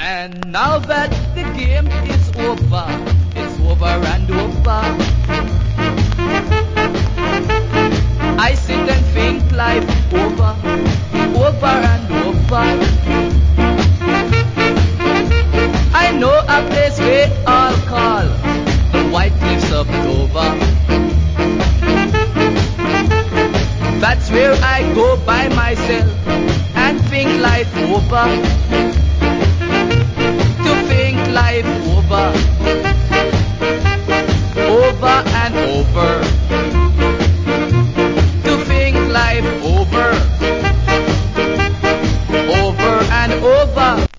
And now that the game is over, it's over and over, I sit and think life over, over and over. I know a place where I'll call the White Cliffs of Dover. That's where I go by myself and think life over. To think life over, over and over. To think life over, over and over.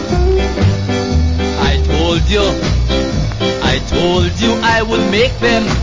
I told you I would make them